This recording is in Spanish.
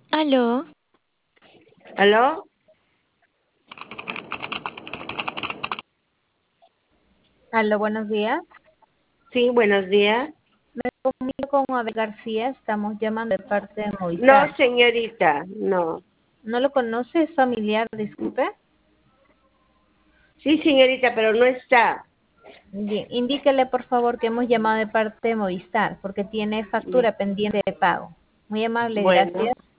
Aló, ¿Aló? Aló, buenos días. Sí, buenos días. Me comunico con Abel García. Estamos llamando de parte de No, Movistar. señorita, no. ¿No lo conoce? ¿Es familiar? Disculpe. Sí, señorita, pero no está. Bien, indíquele por favor que hemos llamado de parte de Movistar porque tiene Bien. factura pendiente de pago. Muy amable, Bueno, gracias.